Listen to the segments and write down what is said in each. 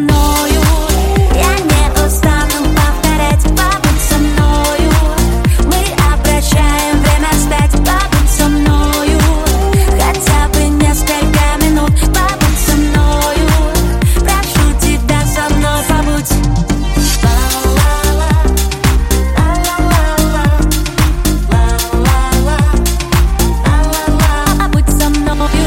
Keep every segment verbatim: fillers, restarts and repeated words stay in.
мною. Я не устану повторять: побудь со мною. Мы обращаем время вспять: побудь со мною. Хотя бы несколько минут, побудь со мною. Прошу тебя, со мной побудь. Побудь со мною.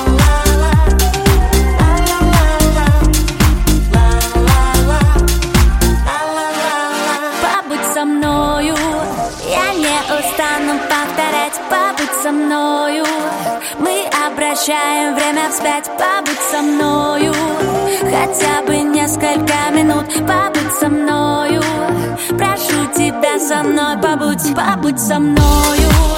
Побудь со мною. Я не устану повторять: побудь со мною. Мы обращаем время вспять: побудь со мною. Хотя бы несколько минут, побудь со мною. Прошу тебя, со мной побудь, побудь со мною.